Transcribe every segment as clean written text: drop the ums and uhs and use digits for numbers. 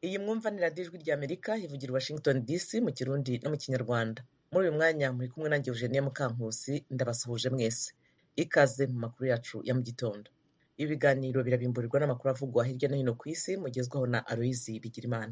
Iyi mwumva ni radiyo ijwi ry'Amerika ivugira i Washington DC mu Kirundi no mu Kinyarwanda. Muri uyu mwanya muri kumwe nanjye Eugenie Mukankusi, ndabasuhuje mwese. Ikaze mu makuru yacu ya mu gitondo. Ibi biganiro birabimburirwa n'amakuru avugwa hirya no hino ku isi, mugezwaho na Aloyizi Bigirimana.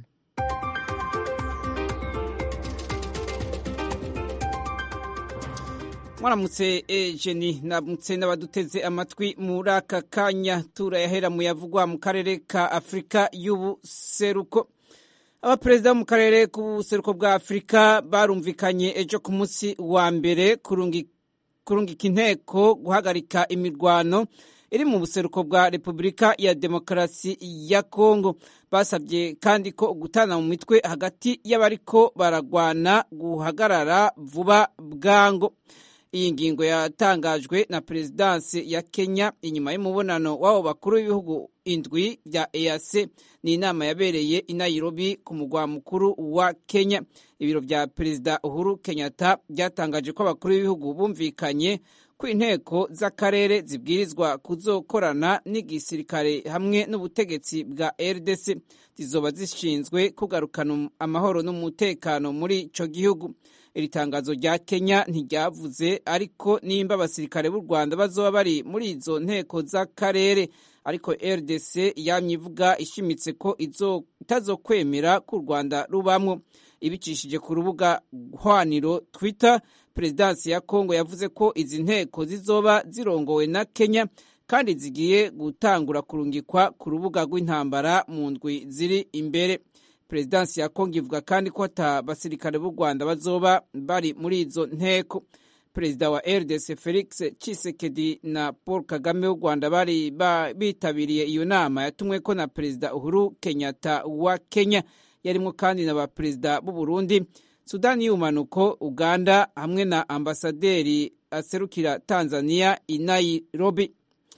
Mwaramutse Eugenie, namutse n'abaduteze amatwi muri aka kanya. Turayahera mu yavugwa mu karere ka Afurika y'ubuseruko. Abaperezida bo mu karere k'ubuseruko bwa Afurika barumvikanye ejo ku munsi wa mbere kurungika inteko guhagarika imirwano iri mu buseruko bwa Repubulika ya Demokarasi ya Kongo. Basabye kandi ko gutana mu mitwe hagati y'abariko baragwana guhagarara vuba bwango. Iyi ngingo yatangajwe na Perezidansi ya Kenya inyuma y'umubonano w'abo bakuru b'ibihugu indwi bya EAC. Ni inama yabereye i Nairobi ku mugwa mukuru wa Kenya. Ibiro bya Perezida Uhuru Kenyatta byatangaje ko abakuru b'ibihugu bumvikanye ko inteko z'akarere zibwirizwa kuzokorana n'igisirikare hamwe n'ubutegetsi bwa RDC zizoba zishinzwe kugarukana amahoro n'umutekano muri ico gihugu. Iri tangazo rya Kenya ntiryavuze ariko nimba abasirikare b'u Rwanda bazoba bari muri izo nteko z'akarere, ariko RDC yamyivuga ishimitse ko itazokwemera ko u Rwanda rubamwo. Ibicishije ku rubuga hwaniro Twitter, Perezidansi ya Kongo yavuze ko izi nteko zizoba zirongowe na Kenya kandi zigiye gutangura kurungikwa ku rubuga rw'intambara mu ndwi ziri imbere. Perezidansi ya Kongo ivuga kandi ko ata basirikare b'u Rwanda bazoba bari muri izo nteko. Perezida wa RDC Felix Tshisekedi na Paul Kagame w'u Rwanda bari bitabiriye iyo nama yatumweko na Perezida Uhuru Kenyatta wa Kenya. Yarimwo kandi n'abaperezida b'u Burundi, Sudani y'Ubumanuko, Uganda hamwe na ambasaderi aserukira Tanzania i Nairobi.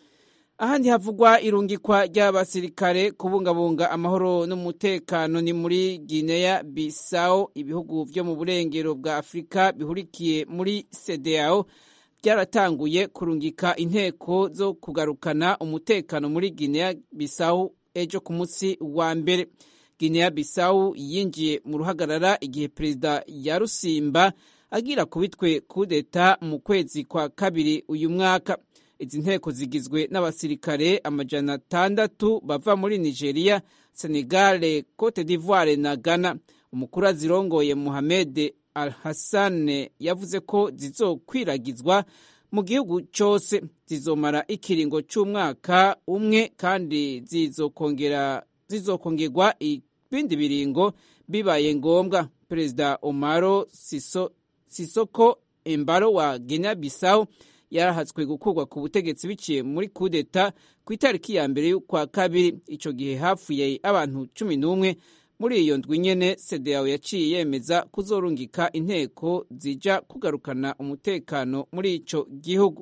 Ahandi havugwa irungikwa ry'abasirikare kubungabunga amahoro n'umutekano ni muri Guinea Bissau. Ibihugu vyo mu burengero bwa Afurika bihurikiye muri CEDEAO byaratanguye kurungika inteko zo kugarukana umutekano muri Guinea Bissau ejo ku munsi wa mbere. Guinea Bissau yinjiye mu ruhagarara igihe Perezida Yarusimba agira kubitwe kudeta mu kwezi kwa kabiri uyu mwaka. Izi nteko zigizwe n'abasirikare 600 bava muri Nigeria, Senegal, Cote d'Ivoire na Ghana. Umukuru azirongoye Mohamed Al-Hassan yavuze ko zizokwiragizwa mu gihugu cyose, zizomara ikiringo cy'umwaka umwe kandi zizokongerwa ibindi biringo bibaye ngombwa. Perezida Omaro Sisoko Embalo wa Guinea Bissau yarahatswe gukurwa ku butegetsi biciye muri kudeta ku itariki ya mbere y'ukwa kabiri. Ico gihe hapfuye abantu 11. Muri iyo ndwi nyene CEDEAO yaciye yemeza kuzorungika inteko zija kugarukana umutekano muri ico gihugu.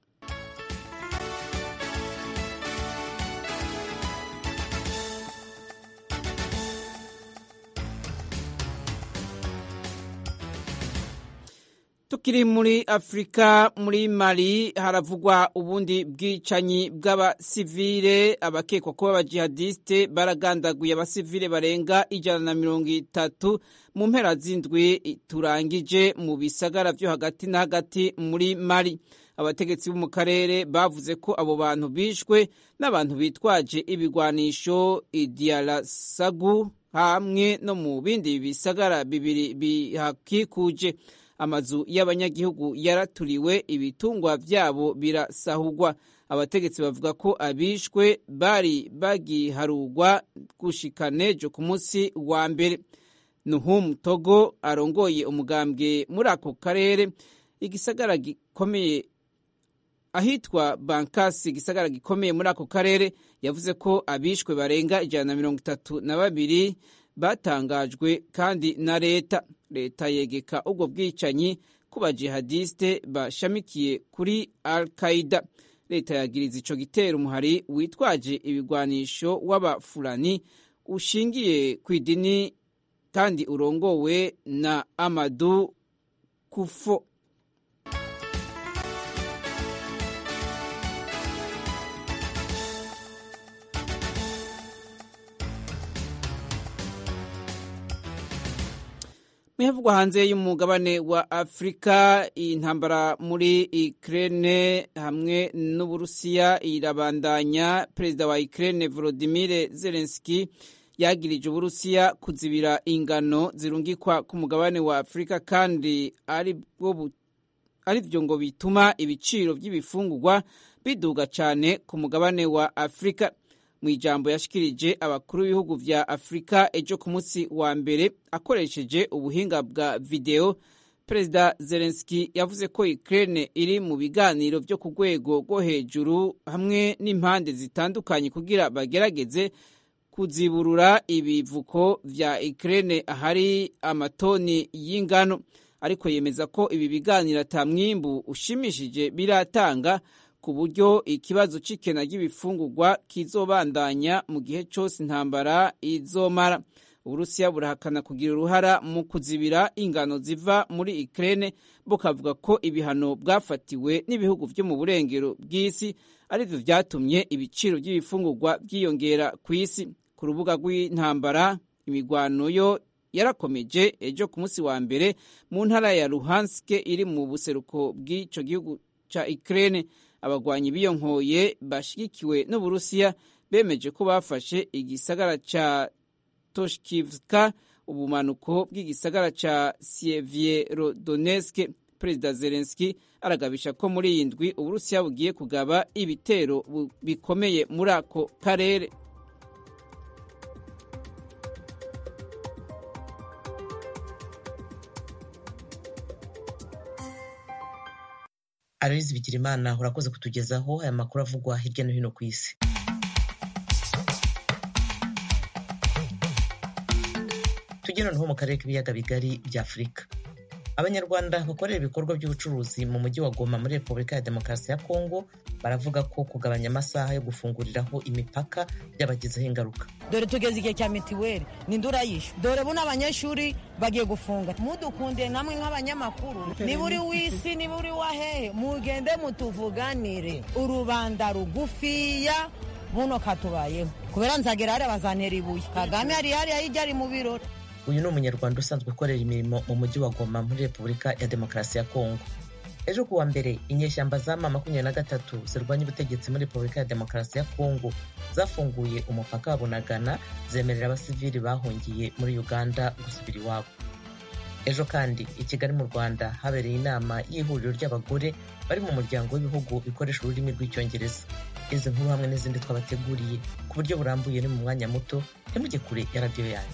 Tukiri muri Afrika, muri Mali haravugwa ubundi bwicanyi bw'abasivile. Abakekwa kuba abajihadiste baragandaguye abasivile barenga 130 mu mpera z'indwi turangije mu bisagara vyo hagati na hagati muri Mali. Abategetsi bo mu karere bavuze ko abo bantu bishwe n'abantu bitwaje ibigwanisho Idialasagu hamwe no mu bindi bisagara bibiri bihakikuje. Amazu y'abanyagihugu yaraturiwe, ibitungwa vyabo birasahugwa. Abategetsi bavuga ko abishwe bari bagiharugwa gushika nejo ku munsi wa mbere. Nuhum Togo arongoye umugambwe muri ako karere, igisagara gikomeye ahitwa Bankasi, igisagara gikomeye muri ako karere, yavuze ko abishwe barenga 132 batangajwe kandi na leta. Leta yegeka ubwo bwicanyi ku bajihadiste bashamikiye kuri Al-Qaeda. Leta yagiriza ico gitero umuhari witwaje ibigwanisho w'abafulani ushingiye ku idini kandi urongowe na Amadou Kufo. Muyavugwa hanze y'umugabane wa Afrika, intambara muri Ukraine hamwe n'Uburusiya irabandanya. Perezida wa Ukraine Volodymyr Zelensky yagirije Uburusiya kuzibira ingano zirungikwa ku mugabane wa Afrika kandi ari byo ngo bituma ibiciro by'ibifungurwa biduga cyane ku mugabane wa Afrika. Mu ijambo yashikirije abakuru b'ibihugu vya Afrika ejo ku munsi wa mbere akoresheje ubuhinga bwa video, Perezida Zelensky yavuze ko Ukraine iri mu biganiro byo ku rwego rwo hejuru hamwe n'impande zitandukanye kugira bagerageze kuziburura ibivuko vya Ukraine ahari amatoni y'ingano, ariko yemeza ko ibi biganiro ata mwimbu ushimishije biratanga ku buryo ikibazo c'ikena ry'ibifungurwa kizobandanya mu gihe cyose intambara izomara. Uburusiya burahakana kugira uruhara mu kuzibira ingano ziva muri Ukraine, bukavuga ko ibihano bwafatiwe n'ibihugu vyo mu burengero bw'isi arivyo vyatumye ibiciro by'ibifungurwa byiyongera ku isi. Ku rubuga rw'intambara, imigwano yo yarakomeje ejo ku munsi wa mbere mu ntara ya Luhansk iri mu buseruko bw'ico gihugu ca Ukraine. Abagwanyi biyonkoye bashigikiwe n'Uburusiya bemeje ko bafashe igisagara ca Toshkivka, ubumanuko bw'igisagara ca Sievierodonetsk. Perezida Zelensky aragabisha ko muri iyi ndwi Uburusiya bugiye kugaba ibitero bikomeye muri ako karere. Aloyizi Bigirimana, urakoze kutugezaho aya makuru avugwa hirya no hino ku isi. Tujye noneho mu karere k'ibiyaga bigari bya Afurika. Abanyarwanda bakorera ibikorwa by'ubucuruzi mu mujyi wa Goma muri Repubulika ya Demokarasi ya Kongo baravuga ko kugabanya amasaha yo gufunguriraho imipaka byabagizeho ingaruka. Dore tugeze igihe cya mitiweli n'indurayishu, dore buno abanyeshuri bagiye gufunga. Mudukunde namwe nk'abanyamakuru, niba uri w'isi niba uri wahehe, mugende mutuvuganire. Urubanda rugufiya buno katubayeho kubera nzagera hari abazantera ibuye. Kagame hari hirya ari mu birori. Uyu ni umunyarwanda usanzwe ukorera imirimo mu mujyi wa Goma muri Repubulika ya Demokarasi ya Kongo. Ejo kuwa mbere inyeshyamba za M23 zirwanya ubutegetsi muri Repubulika ya Demokarasi ya Kongo zafunguye umupaka wa Bunagana, zemerera abasivili bahungiye muri Uganda gusubira iwabo. Ejo kandi i Kigali mu Rwanda habereye inama y'ihuriro ry'abagore bari mu muryango w'ibihugu bikoresha ururimi rw'icyongereza. Izi nkuru hamwe n'izindi twabateguriye ku buryo burambuye ni mu mwanya muto, ntimujye kure ya radiyo yanyu.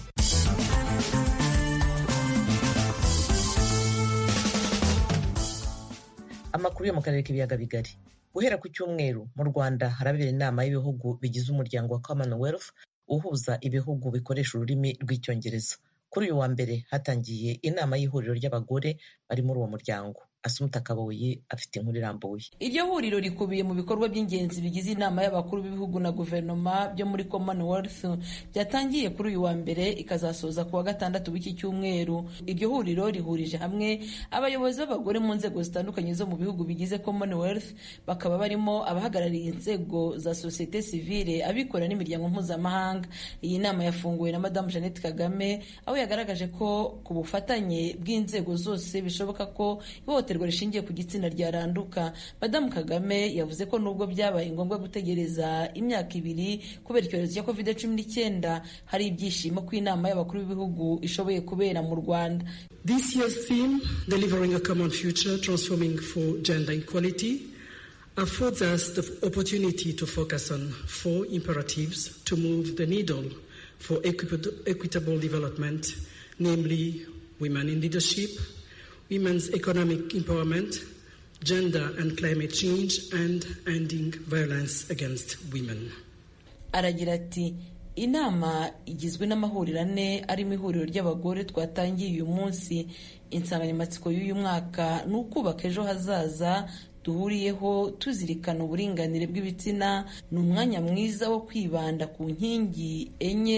Amakuru yo mu karere k'ibiyaga bigari. Guhera ku cyumweru mu Rwanda harabera inama y'ibihugu bigize umuryango wa Commonwealth uhuza ibihugu bikoresha ururimi rw'icyongereza. Kuri uyu wa mbere hatangiye inama y'ihuriro ry'abagore bari muri uwo muryango. Asumta Kaboyi afite inkuru irambuye. Iryo huriro rikubiye mu bikorwa by'ingenzi bigize inama y'abakuru b'ibihugu na guverinoma byo muri Commonwealth byatangiye kuri uyu wa mbere ikazasoza ku wa gatandatu w'iki cyumweru. Iryo huriro rihurije hamwe abayobozi b'abagore mu nzego zitandukanye zo mu bihugu bigize Commonwealth, bakaba barimo abahagarariye inzego za societe civile, abikorera n'imiryango mpuzamahanga. Iyi nama yafunguwe na Madame Jeannette Kagame, aho yagaragaje ko ku bufatanye bw'inzego zose bishoboka ko ihohoterwa rishingiye ku gitsina ryaranduka. Madamu Kagame yavuze ko nubwo byabaye ngombwa gutegereza imyaka 2 kubera icyorezo cya COVID-19, hari ibyishimo ko inama y'abakuru b'ibihugu ishoboye kubera mu Rwanda. This year's theme, Delivering a Common Future, Transforming for Gender Equality, affords us the opportunity to focus on 4 imperatives to move the needle for equitable development, namely women in leadership, women's economic empowerment, gender and climate change, and ending violence against women. Aragira ati, inama igizwe n'amahuriro 4 arimo ihuriro ry'abagore twatangiye uyu munsi. Insanganyamatsiko y'uyu mwaka ni ukubaka ejo hazaza duhuriyeho tuzirikana uburinganire bw'ibitsina. Ni umwanya mwiza wo kwibanda ku nkingi 4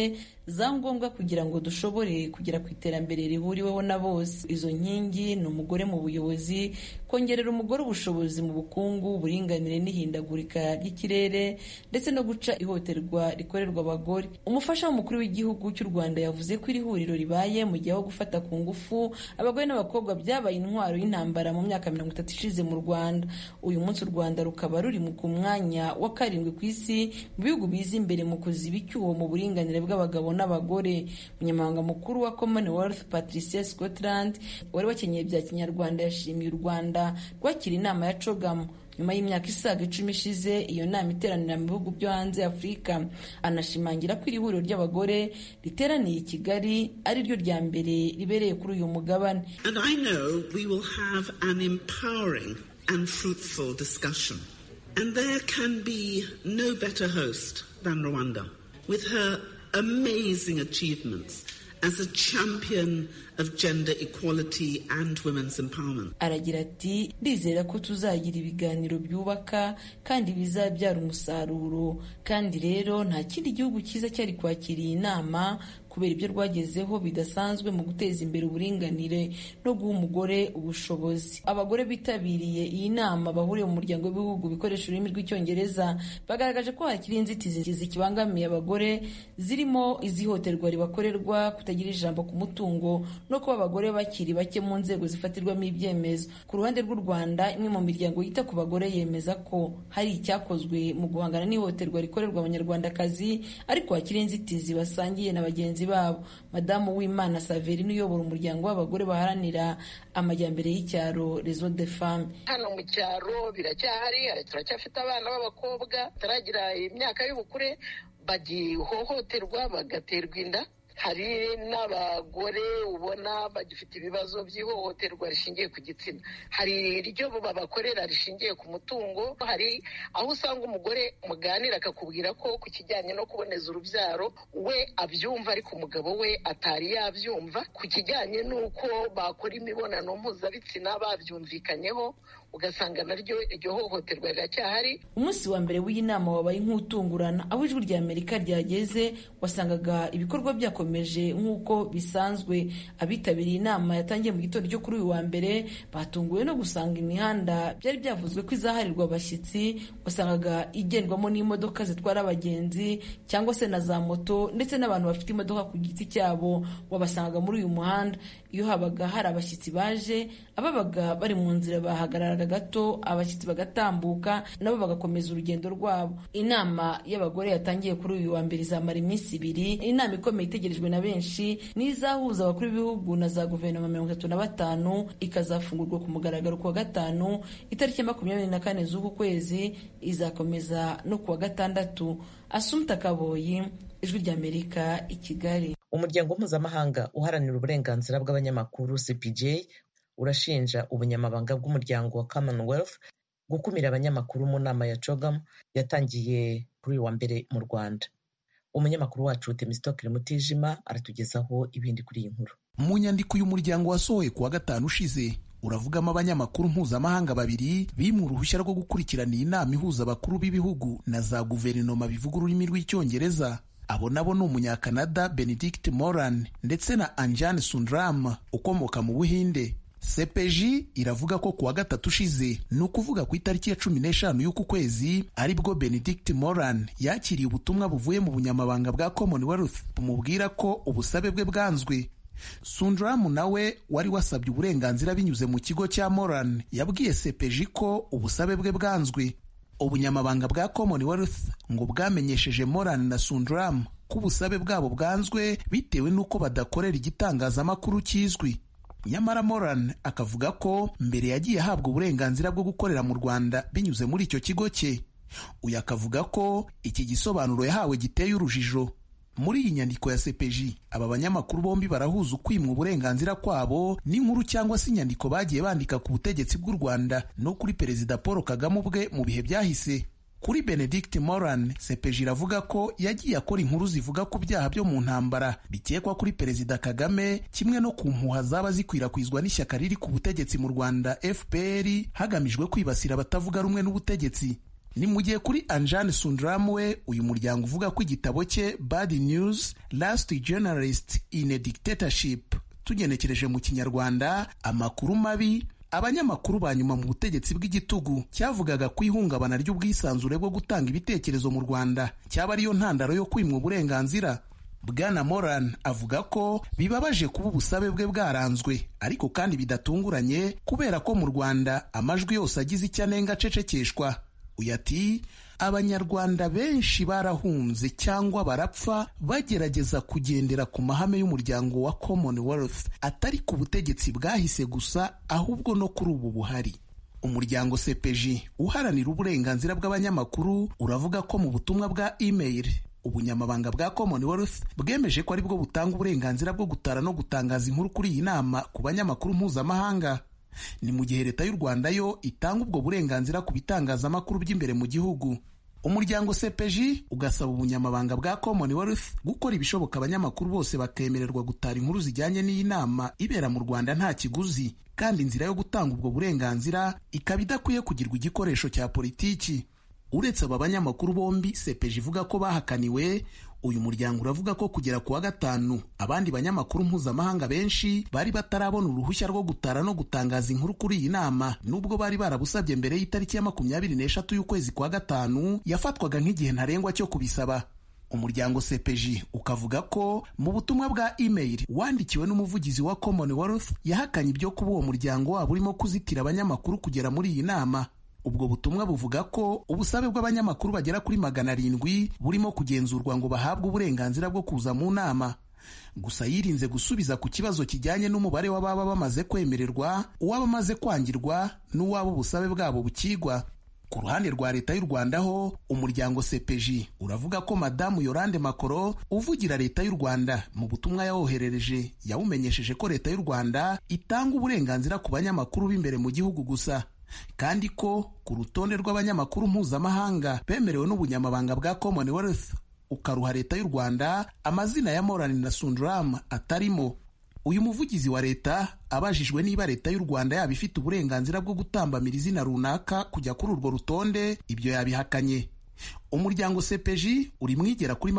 za ngombwa kugira ngo dushobore kugera ku iterambere rihuriweho na bose. Izo nkingi ni umugore mu buyobozi, kongerera umugore ubushobozi mu bukungu, uburinganire n'ihindagurika ry'ikirere, ndetse no guca ihohoterwa rikorerwa abagore. Umufasha w'umukuru w'igihugu cy'u Rwanda yavuze ko iri huriro ribaye mu gihe aho gufata ku ngufu abagore n'abakobwa byabaye intwaro y'intambara mu myaka 30 ishize mu Rwanda. Uyu munsi u Rwanda rukaba ruri ku mwanya wa 7 ku isi mu bihugu biza imbere mu kuziba icyuho mu buringanire bw'abagabo n'abagore. Umunyamabanga mukuru wa Commonwealth Patricia Scotland wari wakenyeye bya kinyarwanda yashimiye u Rwanda rwakira inama ya CHOGM nyuma y'imyaka isaga 10 ishize iyo nama iteranira mu bihugu byo hanze Afurika. Anashimangira ko iri huriro ry'abagore riteraniye i Kigali ari ryo rya mbere ribereye kuri uyu mugabane. And I know we will have an empowering and fruitful discussion. And there can be no better host than Rwanda, with her amazing achievements as a champion of gender equality and women's empowerment. Aragira ati, ndizera ko tuzagira ibiganiro byubaka kandi bizabyara umusaruro, kandi rero nta kindi gihugu cyiza cyari kwakira iyi nama kubera ibyo rwagezeho bidasanzwe mu guteza imbere uburinganire no guha umugore ubushobozi. Abagore bitabiriye iyi nama bahuriye mu muryango w'ibihugu bikoresha ururimi rw'icyongereza bagaragaje ko hakiri inzitizi zikibangamiye abagore, zirimo izihoterwa ribakorerwa, kutagira ijambo ku mutungo no kuba abagore bakiri bake mu nzego zifatirwamo ibyemezo. Ku ruhande rw'u Rwanda, imwe mu miryango yita ku bagore yemeza ko hari icyakozwe mu guhangana n'ihohoterwa rikorerwa abanyarwandakazi, ariko hakiri inzitizi basangiye na bagenzi babo. Madamu Uwimana Saverine uyobora umuryango w'abagore baharanira amajyambere y'icyaro Réseau des Femmes. Hano mu cyaro biracyahari, turacyafite abana b'abakobwa taragira imyaka y'ubukure bagihohoterwa bagaterwa inda. Hari n'abagore ubona bagifite ibibazo by'ihohoterwa rishingiye ku gitsina. Hari iryo babakorera rishingiye ku mutungo. Hari aho usanga umugore muganira akakubwira ko ku kijyanye no kuboneza urubyaro we abyumva ariko umugabo we atari yabyumva. Ku kijyanye n'uko bakora imibonano mpuzabitsina babyumvikanyeho, ugasanga naryo iryo hohoterwa riracyahari. Umunsi wa mbere w'iyi nama wabaye nk'utungurana, aho ijwi rya Amerika ryageze wasangaga ibikorwa byakomeje nk'uko bisanzwe. Abitabiriye inama yatangiye mu gitondo cyo kuri uyu wa mbere batunguwe no gusanga imihanda byari byavuzwe ko izaharirwa abashyitsi wasangaga igendwamo n'imodoka zitwara abagenzi cyangwa se na za moto, ndetse n'abantu bafite imodoka ku giti cyabo wabasangaga muri uyu muhanda. Iyo habaga hari abashyitsi baje, ababaga bari mu nzira bahagarara gato, abashyitsi bagatambuka nabo bagakomeza urugendo rwabo. Inama y'abagore yatangiye kuri uyu wa mbere izamara iminsi 2. Inama ikomeye itegerejwe na benshi n'izahuza abakuru b'ibihugu na za guverinoma 35, ikazafungurwa ku mugaragaro ku wa 5 itariki 24 z'uku kwezi, izakomeza no ku wa 6. Assumpta Kaboyi, Ijwi ry'Amerika, i Kigali. Umuryango mpuzamahanga uharanira uburenganzira bw'abanyamakuru CPJ urashinja ubunyamabanga bw'umuryango wa Commonwealth gukumira abanyamakuru mu nama ya CHOGM yatangiye kuri uyu wa mbere mu Rwanda. Umunyamakuru wacu Temistokle Mutijima aratugezaho ibindi kuri iyi nkuru. Mu nyandiko y'umuryango wasohoye ku wa 5 ushize uravugamo abanyamakuru mpuzamahanga 2 bimwe uruhushya rwo gukurikirana iyi nama ihuza abakuru b'ibihugu na za guverinoma bivuga ururimi rw'icyongereza. Abo nabo ni umunyakanada Benedict Moran ndetse na Anjan Sundram ukomoka mu Buhinde. CPJ iravuga ko ku wa 3 ushize, ni ukuvuga ku itariki ya 15 y'uku kwezi, aribwo Benedict Moran yakiriye ubutumwa buvuye mu bunyamabanga bwa Commonwealth bumubwira ko ubusabe bwe bwanzwe. Sundram nawe wari wasabye uburenganzira binyuze mu kigo cya Moran yabwiye CPJ ko ubusabe bwe bwanzwe. Ubunyamabanga bwa Commonwealth ngo bwamenyesheje Moran na Sundram ko ubusabe bwabo bwanzwe bitewe n'uko badakorera igitangazamakuru kizwi. Nyamara Moran akavuga ko mbere yagiye ahabwa uburenganzira bwo gukorera mu Rwanda binyuze muri icyo kigo cye. Uyu akavuga ko iki gisobanuro yahawe giteye urujijo. Muri iyi nyandiko ya CPJ, aba banyamakuru bombi barahuza ukwimwa uburenganzira kwabo n'inkuru cyangwa se inyandiko bagiye bandika ku butegetsi bw'u Rwanda no kuri Perezida Paul Kagame ubwe mu bihe byahise. Kuri Benedict Moran, CPJ iravuga ko yagiye akora inkuru zivuga ku byaha byo mu ntambara bikekwa kuri Perezida Kagame, kimwe no ku mpuha zaba zikwirakwizwa n'ishyaka riri ku butegetsi mu Rwanda FPR hagamijwe kwibasira abatavuga rumwe n'ubutegetsi. Ni mu gihe kuri Anjan Sundram we uyu muryango uvuga ko igitabo cye Bad News Last Journalist in a Dictatorship, tugenekereje mu Kinyarwanda amakuru mabi, abanyamakuru ba nyuma mu butegetsi bw'igitugu, cyavugaga ku ihungabana ry'ubwisanzure bwo gutanga ibitekerezo mu Rwanda cyaba ariyo ntandaro yo kwimwa uburenganzira. Bwana Moran avuga ko bibabaje kuba ubusabe bwe bwaranzwe, ariko kandi bidatunguranye kubera ko mu Rwanda amajwi yose agize icyo anenga acecekeshwa. Uyu ati abanyarwanda benshi barahunze cyangwa barapfa bagerageza kugendera ku mahame y'umuryango wa Commonwealth, atari ku butegetsi bwahise gusa ahubwo no kuri ubu buhari. Umuryango CPJ uharanira uburenganzira bw'abanyamakuru uravuga ko mu butumwa bwa email ubunyamabanga bwa Commonwealth bwemeje ko ari bwo butanga uburenganzira bwo gutara no gutangaza inkuru kuri iyi nama ku banyamakuru mpuzamahanga. Ni mu gihe leta y'u Rwanda yo itanga ubwo burenganzira ku bitangazamakuru by'imbere mu gihugu. Umuryango CPJ ugasaba ubunyamabanga bwa Commonwealth gukora ibishoboka abanyamakuru bose bakemererwa gutara inkuru zijyanye n'iyi nama ibera mu Rwanda nta kiguzi, kandi inzira yo gutanga ubwo burenganzira ikaba idakwiye kugirwa igikoresho cya politiki. Uretse aba banyamakuru bombi CPJ ivuga ko bahakaniwe, uyu muryango uravuga ko kugera ku wa gatanu abandi banyamakuru mpuzamahanga benshi bari batarabona uruhushya rwo gutara no gutangaza inkuru kuri iyi nama, nubwo bari barabusabye mbere y'itariki ya 23 y'ukwezi kwa gatanu yafatwaga nk'igihe ntarengwa cyo kubisaba. Umuryango CPJ ukavuga ko mu butumwa bwa email wandikiwe n'umuvugizi wa Commonwealth yahakanye ibyo kuba uwo muryango wabo urimo kuzitira abanyamakuru kugera muri iyi nama. Ubwo butumwa buvuga ko ubusabe bw'abanyamakuru bagera kuri 700 burimo kugenzurwa ngo bahabwe uburenganzira bwo kuza mu nama. Gusa yirinze gusubiza ku kibazo kijyanye n'umubare w'ababa bamaze kwemererwa, uwaba amaze kwangirwa n'uwaba ubusabe bwabo bukigwa. Ku ruhande rwa leta y'u Rwanda ho umuryango CPJ uravuga ko Madamu Yolande Makoro uvugira leta y'u Rwanda mu butumwa yawoherereje yawumenyesheje ko leta y'u Rwanda itanga uburenganzira ku banyamakuru b'imbere mu gihugu gusa, kandi ko ku rutonde rw'abanyamakuru mpuzamahanga bemerewe n'ubunyamabanga bwa Commonwealth ukaruha leta y'u Rwanda amazina ya Moran na Sundram atarimo. Uyu muvugizi wa leta abajijwe niba leta y'u Rwanda yaba ifite uburenganzira bwo gutambamira izina runaka kujya kuri urwo rutonde, ibyo yabihakanye. Umuryango CPJ uri mwigera kuri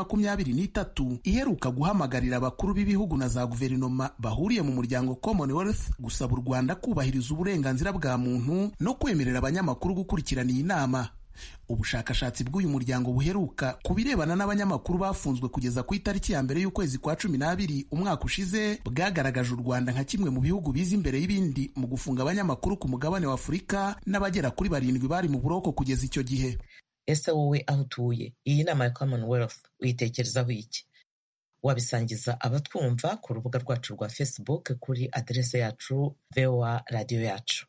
23 iheruka guhamagarira abakuru b'ibihugu na za guverinoma bahuriye mu muryango Commonwealth gusaba u Rwanda kubahiriza uburenganzira bwa muntu no kwemerera abanyamakuru gukurikirana iyi nama. Ubushakashatsi bw'uyu muryango buheruka ku birebana n'abanyamakuru bafunzwe kugeza ku itariki ya mbere y'ukwezi kwa 12 umwaka ushize bwagaragaje u Rwanda nka kimwe mu bihugu biza imbere y'ibindi mu gufunga abanyamakuru ku mugabane wa Afurika, n'abagera kuri 7 bari mu buroko kugeza icyo gihe. Ese wowe aho utuye iyi nama ya Commonwealth uyitekerezaho iki? Wabisangiza abatwumva ku rubuga rwacu rwa Facebook kuri adresse yacu VOA Radio yacu.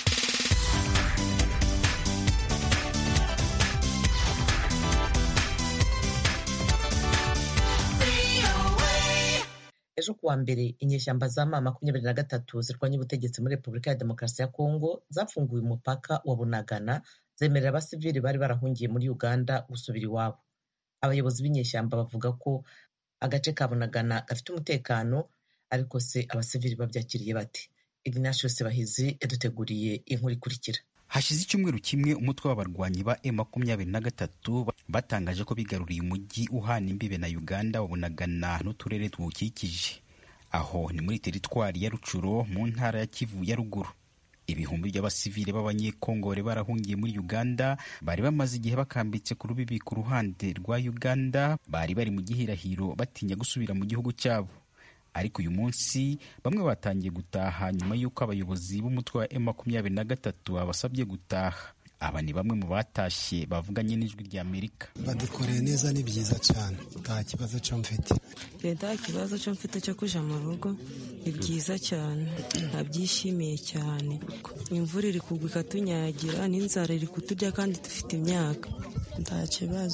Ejo kuwa mbere inyeshyamba za M23 zirwanya ubutegetsi muri Repubulika ya Demokarasi ya Kongo zafunguye umupaka wa Bunagana zemerera abasivili bari barahungiye muri Uganda gusubira iwabo. Abayobozi b'inyeshyamba bavuga ko agace ka Bunagana gafite umutekano, ariko se abasivili babyakiriye bati? Ignatius Sebahizi yaduteguriye inkuru ikurikira. Hashize icyumweru kimwe umutwe w'abarwanyi ba M23 batangaje ko bigaruriye umujyi uhana imbibe na Uganda wa Bunagana n'uturere tuwukikije. Aho ni muri teritwari ya Rucuro mu ntara ya Kivu ya ruguru. Ibihumbi by'abasivile b'abanyekongore barahungiye muri Uganda bari bamaze igihe bakambitse ku rubibi ku ruhande rwa Uganda, bari bari mu gihirahiro batinya gusubira mu gihugu cyabo. Ariko uyu munsi bamwe batangiye gutaha nyuma y'uko abayobozi b'umutwe wa M23 babasabye gutaha. Aba ni bamwe mu batashye bavuganye n'ijwi rya Amerika. Badukoreye neza, ni byiza cyane, nta kibazo cyo mfite. Nta kibazo cyo mfite cyo kuja mu rugo, ni byiza cyane, nabyishimiye cyane. Imvura iri kugwa ikatunyagira, n'inzara iri kuturya kandi dufite imyaka. Nta kibazo,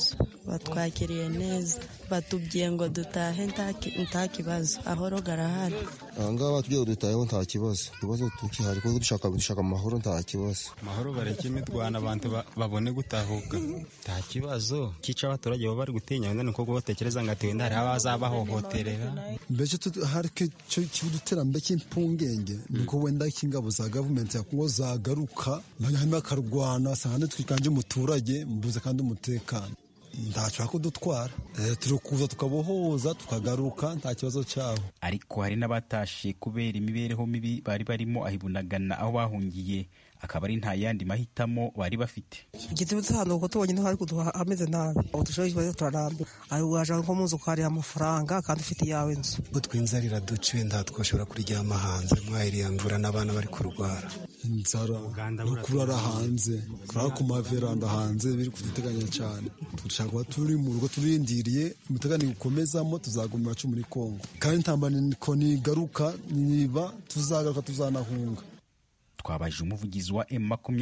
batwakiriye neza, batubwiye ngo dutahe nta kibazo, ahoro garahari. Ahangaha batubwiye ngo dutaheho nta kibazo, ikibazo tukihari kuko dushaka amahoro, nta kibazo. Amahoro bareke imirwano abantu babone gutahuka, nta kibazo. Kica abaturage baba bari gutinya wenda nuko batekereza ngo ati hari abazabahohoterera. Mbese hari cyo kidutera mbe cy'impungenge nuko wenda ingabo za government ya Kongo zagaruka hanyuma akarwana sahane twikanje umuturage mbuze kandi umutekano ndacho kudutwara turukuza tukabohoza tukagaruka nta kibazo cyaho. Ariko hari n'abatashe kubera imibereho mibi bari barimo ahibunagana aho bahungiye, akaba ari nta yandi mahitamo bari bafite. Igituma hano uko tubonye ntari kuduha ameze nabi, aho dushoboye ikibazo turarambe ari waje nko muzo kwari amafaranga kandi ufite yawe nzu ngo twinzarira duce nda twoshobora kuryama hanze mwahiriye mvura n'abana bari kurwara inzara kurara hanze kurara ku maveranda hanze biri kuduteganya cyane. Dushaka turi mu rugo turindiriye umutegani gukomezamo tuzagumira cyo muri Kongo kandi ntambane ko nigaruka niba tuzagaruka tuzanahunga. Twabaje umuvugizi wa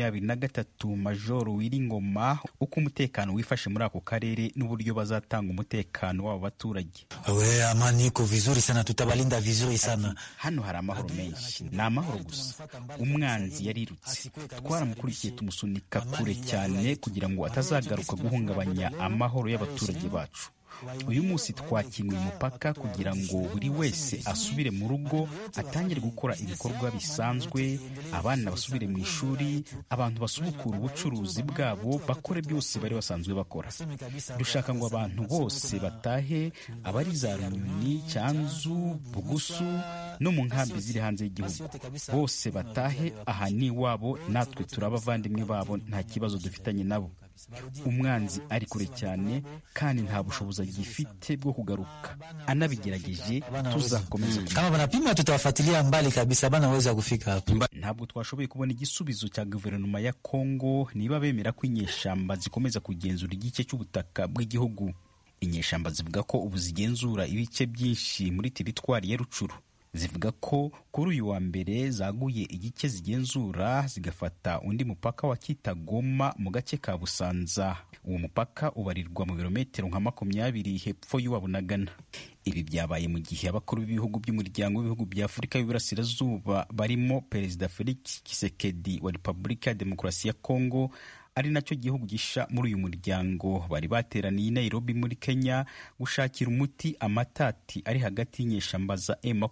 M23 Major Wiringoma uko umutekano wifashe muri ako karere n'uburyo bazatanga umutekano w'abo baturage. Amani iko vizuri sana, tutabalinda vizuri sana. Hano hari amahoro menshi, ni amahoro gusa. Umwanzi yarirutse, twaramukurikiye tumusunika kure cyane kugira ngo atazagaruka guhungabanya amahoro y'abaturage bacu. Uyu munsi twakinuye umupaka kugira ngo buri wese asubire mu rugo, atangire gukora ibikorwa bisanzwe, abana basubire mu ishuri, abantu basubukura ubucuruzi bwabo, bakore byose bari basanzwe bakora. Dushaka ngo abantu bose batahe, abari za Runyoni, Cyanzu, Bugusu no mu nkambi ziri hanze y'igihugu, bose batahe aha ni wabo, natwe turabavandimwe babo, nta kibazo dufitanye nabo. Umwanzi ari kure cyane kandi nta bushobozi gifite bwo kugaruka, anabigerageje tuzakomeza kama banapima tutawafuatilia mbali kabisa banaweza kufika hapo. Ntabwo twashoboye kubona igisubizo cya guverinoma ya Kongo niba bemera ko inyeshamba zikomeza kugenzura igice cy'ubutaka bw'igihugu. Inyeshamba zivuga ko ubu zigenzura ibice byinshi muri teritwari ya Rucuru. Zivuga ko kuri uyu wa mbere zaguye igice zigenzura zigafata undi mupaka wa Kitagoma mu gace ka Busanza. Uwo mupaka ubarirwa mu birometero nka 20 hepfo y'Uwabunagana. Ibi byabaye mu gihe abakuru b'ibihugu by'umuryango w'ibihugu bya Afurika y'Iburasirazuba barimo Perezida Felix Tshisekedi wa Repubulika ya Demokarasi ya Kongo, ari nacyo gihugu gisha muri uyu muryango, bari bateraniye i Nairobi muri Kenya gushakira umuti amatati ari hagati y'inyeshamba za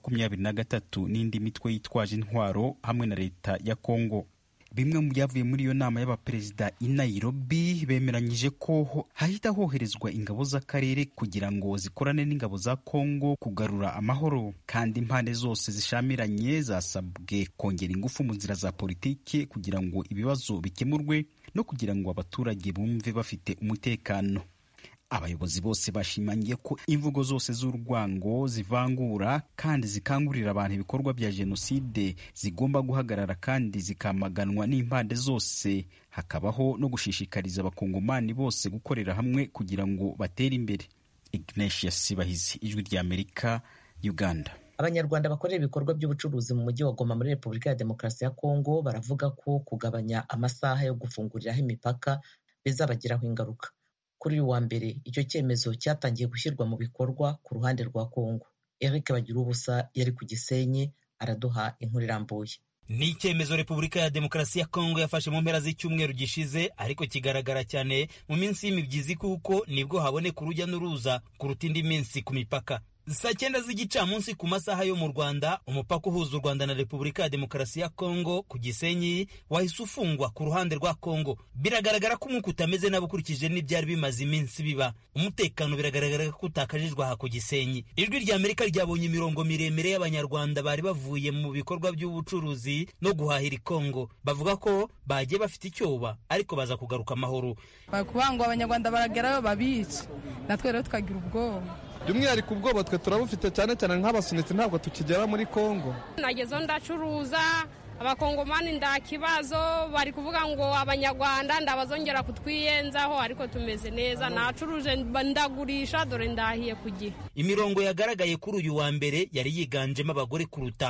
M23 n'indi mitwe yitwaje intwaro hamwe na leta ya Kongo. Bimwe mu byavuye muri iyo nama y'abaperezida i Nairobi bemeranyije ko hahita hoherezwa ingabo z'akarere kugira ngo zikorane n'ingabo za Kongo kugarura amahoro, kandi impande zose zishamiranye zasabwe kongera ingufu mu nzira za politiki kugira ngo ibibazo bikemurwe no kugira ngo abaturage bumve bafite umutekano. Abayobozi bose bashimangiye ko imvugo zose z'urwango, zivangura kandi zikangurira abantu ibikorwa bya jenoside zigomba guhagarara kandi zikamaganwa n'impande zose. Hakabaho no gushishikariza abakongomani bose gukorera hamwe kugira ngo batere imbere. Ignatius Bahizi, Ijwi ry'Amerika, Uganda. Abanyarwanda bakorera ibikorwa by'ubucuruzi mu mujyi wa Goma muri Repubulika ya Demokarasi ya Kongo baravuga ko kugabanya amasaha yo gufunguriraho imipaka bizabagiraho ingaruka. Kuri uyu wa mbere icyo cyemezo cyatangiye gushyirwa mu bikorwa ku ruhande rwa Kongo. Eric Bagirubusa yari ku Gisenyi araduha inkuru irambuye. Ni icyemezo Repubulika ya Demokarasi ya Kongo yafashe mu mpera z'icyumweru gishize, ariko kigaragara cyane mu minsi y'imibyizi kuko nibwo haboneka urujya n'uruza kuruta indi minsi ku mipaka. Saa 9 z'igicamunsi ku masaha yo mu Rwanda, umupaka uhuza u Rwanda na Repubulika ya Demokarasi ya Kongo ku Gisenyi wahise ufungwa ku ruhande rwa Kongo. Biragaragara ko umwuka utameze nabo ukurikije n'ibyari bimaze iminsi biba. Umutekano biragaragara ko utakajijwe aha ku Gisenyi. Ijwi ry'Amerika ryabonye imirongo miremire y'Abanyarwanda bari bavuye mu bikorwa by'ubucuruzi no guhahira i Kongo. Bavuga ko bagiye bafite icyoba ariko baza kugaruka amahoro. Bakubangwa Abanyarwanda baragerayo babica, natwe rero tukagira ubwoba. By'umwihariko ubwoba twe turabufite cyane cyane nk'abasunitsi, ntabwo tukigera muri Kongo. Nagezo ndacuruza, abakongomani nda kibazo bari kuvuga ngo Abanyarwanda ndabazongera kutwiyenzaho, ariko tumeze neza, nacuruje ndagurisha dore ndahiye ku gihe. Imirongo yagaragaye kuri uyu wa mbere yari yiganjemo abagore kuruta.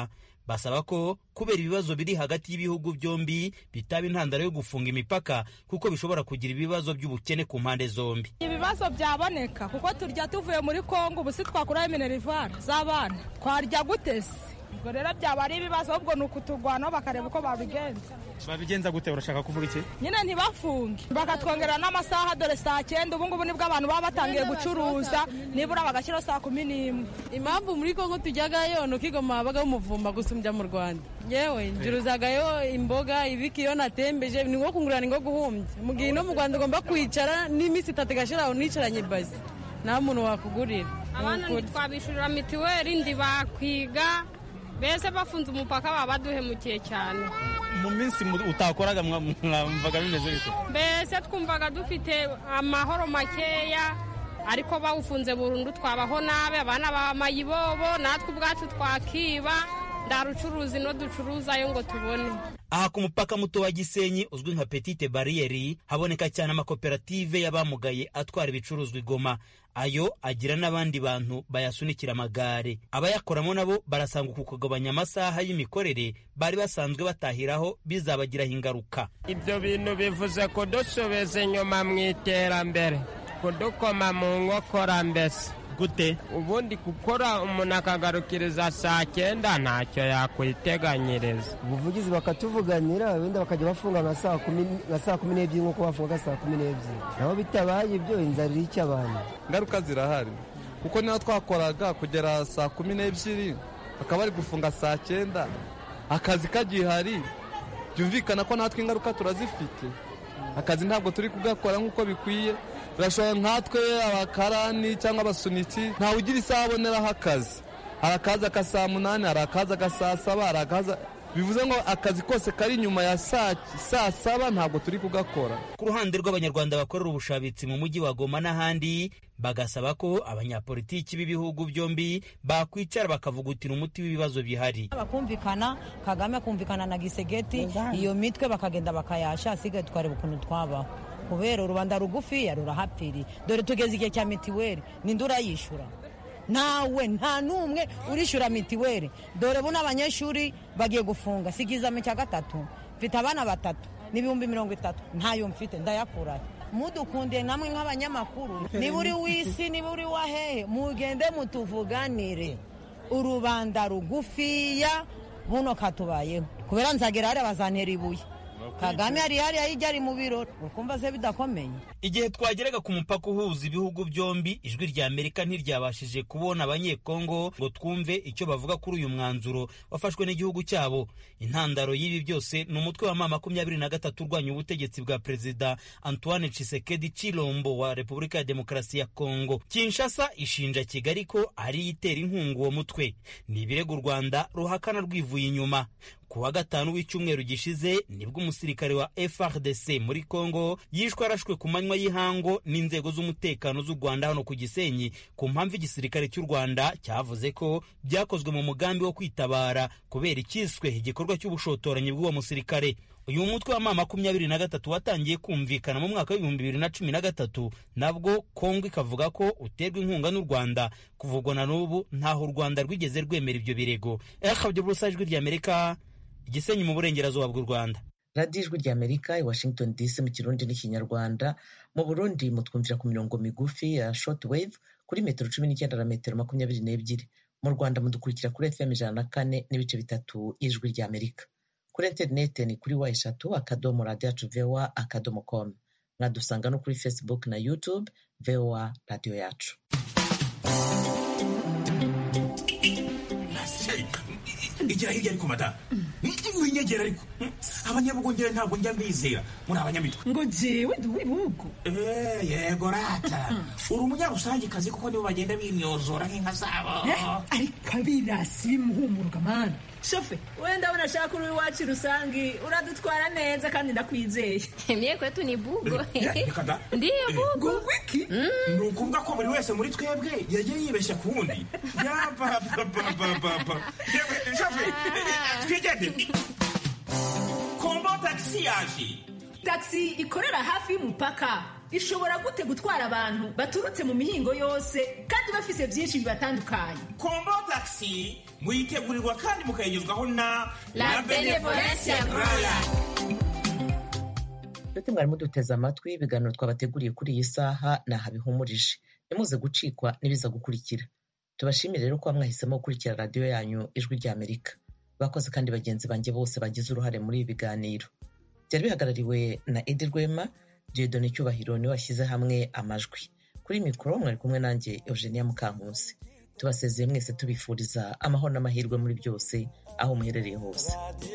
basaba ko kubera ibibazo biri hagati y'ibihugu byombi bitaba intandaro yo gufunga imipaka kuko bishobora kugira ibibazo by'ubukene ku mpande zombi. Ibibazo byaboneka kuko turya tuvuye muri Kongo, ubu si twakuraho minerivare z'abana twarya gutese. Ubwo rero byaba ari ibibazo, ahubwo ni ukuturwanaho bakareba uko babigenza. Babigenza gute? Urashaka kuvuga iki? Nyine ntibafunge bakatwongera n'amasaha, dore saa 9 ubu ngubu nibwo abantu baba batangiye gucuruza, nibura bagashyiraho saa 11. Impamvu muri Kongo tujyagayo no Kigoma habaga umuvumba gusumbya mu Rwanda. Yewe njuruzagayo imboga ibiki yo natembeje ni ngo kungurana ngo guhumbya. Mu gihe no mu Rwanda ugomba kwicara n'iminsi 3 gashiraho nicaranye basi. Nta muntu wakugurira. Abana ntitwabishurira mitiweli ndi bakwiga. Bese bafunze umupaka baba baduhemukiye cyane. Mu minsi utakoraga mwumvaga bimeze bite? Bese twumvaga dufite amahoro makeya, ariko bawufunze burundu twabaho nabe, abana bamayibobo, natwe ubwacu twakiba, ndarucuruzi no ducuruzayo ngo tubone. Aha ku mupaka muto wa Gisenyi uzwi nka Petite Barriere haboneka cyane amakoperative y'abamugaye atwara ibicuruzwa Goma. Ayo agira n'abandi bantu bayasunikira amagare. Abayakoramo nabo barasanga kugabanya amasaha y'imikorere bari basanzwe batahiraho bizabagiraho ingaruka. Ibyo bintu bivuze ko dusobeze nyuma mu iterambere, kudukoma mu nkokora mbese. Gute? Ubundi gukora umuntu akagarukiriza saa 9 ntacyo yakwiteganyiriza. Ubuvugizi bakatuvuganira wenda bakajya bafunga nka saa 12 nk'uko bafunga saa 12. Naho bitabaye ibyo inzara irica abantu. Ngaruka zirahari kuko niho twakoraga kugera saa 12 bakaba bari gufunga saa 9, akazi kagihari, byumvikana ko natwe ingaruka turazifite. Akazi ntabwo turi kugakora nk'uko bikwiye. Birashobora nkatwe abakarani cyangwa abasunitsi ntawe ugira isaha aboneraho akazi. Arakaza ka saa 8, arakaza ka saa 7, arakaza, bivuze ngo akazi kose kari inyuma ya saa 7 ntabwo turi kugakora. Ku ruhande rw'abanyarwanda bakorera ubushabitsi mu mujyi wa Goma n'ahandi bagasaba ko abanyapolitiki b'ibihugu byombi bakwicara bakavugutira umuti w'ibibazo bihari. Bakumvikana, Kagame akumvikana na Gisegeti, iyo mitwe bakagenda bakayasha, asigaye twareba ukuntu twabaho. Kubera urubanda rugufi rurahapfiri. Dore tugeze igihe cya mitiweli, ninde urayishura? Nawe nta numwe urishura mitiweli. Dore buna abanyeshuri bagiye gufunga sigiza mu cya 3. Mfite abana 3 n'ibihumbi 30. Ntayo mfite ndayakurayo. Mudukunde namwe nk'abanyamakuru, niba uri wisi niba uri wahehe, mugende mutuvuganire. Urubanda rugufiya buno katubayeho. Kubera nzagera hari bazantera ibuye. Kagame ari ayijyari mu biro ukumva se bidakomeye. Igihe twageraga ku mupaka uhuza ibihugu byombi, ijwi rya Amerika ntiryabashije kubona abanyekongo ngo twumve icyo bavuga kuri uyu mwanzuro wafashwe n'igihugu cyabo. Intandaro y'ibi byose ni umutwe wa M23 urwanya ubutegetsi bwa Perezida Antoine Tshisekedi Chilombo wa Repubulika ya Demokarasi ya Kongo. Kinshasa ishinja Kigali ko ari itera inkunga uwo mutwe. Ni ibirego u Rwanda ruhakana rwivuye inyuma. Ku wa 5 w'icyumweru gishize nibwo umusirikare wa FARDC muri Kongo yishwe arashwe ku manywa y'ihango n'inzego z'umutekano z'u Rwanda hano ku Gisenyi, ku mpamvu igisirikare cy'u Rwanda cyavuze ko byakozwe mu mugambi wo kwitabara kubera ikiswe igikorwa cy'ubushotoranyi bw'uwo musirikare. Uyu mutwe wa M23 watangiye kumvikana mu mwaka wa 2013, nabwo Kongo ikavuga ko uterwa inkunga n'u Rwanda. Kuvugwa na n'ubu ntaho u Rwanda rwigeze rwemera ibyo birego. Ijwi rya Amerika, Gisenyi mu burengerazuba bw'u Rwanda. Radio Ijwi rya Amerika i Washington DC mu Kirundi n'Ikinyarwanda. Mu Burundi mutwumvira ku mirongo migufi ya shortwave kuri metero 19 na metero 22. Mu Rwanda mudukurikira kuri FM 104.3 Ijwi rya Amerika. Kuri interineti ni kuri wa@radio.voa.com. Mwadusanga no kuri Facebook na YouTube VOA Radio Yacu. Igira hirya ariko mata. Winyegera ariko. Abanyabugongera ntabwo njya mbizera. Muri abanyamitwe. Ngo jewe ndi wibugo. Yego rata. Uri umunyarusangi kazi kuko nibo bagenda bimyozora nk'inka zabo. Ariko birasi bimuhumuruka mana. Shofe, wenda unashaka uri wacu rusangi, uradutwara neza kandi ndakwizeye. Mie kwetu ni bugo. Ndiyo bugo. Wiki? Nukuvuga ko buri wese muri twebwe yagiye yibeshya ku wundi. Yaba. Shofe, twigende. Kombo taxi yaje. Taxi ikorera hafi y'umupaka. ishobora gute gutwara abantu baturutse mu mihingo yose kandi bafise byinshi bibatandukanye? Kombo Taxi muyitegurirwa kandi mukayigezwaho na La Benevolencia Royal. Dute mwari muduteze amatwi ibiganiro twabateguriye kuri iyi saha naha bihumurije. Nimuze gucikwa nibiza gukurikira. Tubashimire rero ko mwahisemo gukurikira radio yanyu Ijwi rya Amerika. Bakoze kandi bagenzi banjye bose bagize uruhare muri ibi biganiro. Byari bihagarariwe na Edi Rwema, Dieudonne Cyubahiro niwe washyize hamwe amajwi. Kuri mikoro mwari kumwe nanjye Eugenia Mukankusi. Tubasezeye mwese tubifuriza amahoro n'amahirwe muri byose aho muherereye hose.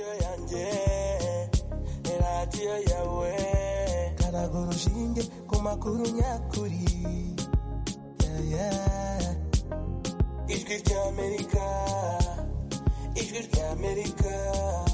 Radio yawe karagurushinge ku makuru nyakuri. Ijwi rya Amerika, Ijwi rya Amerika.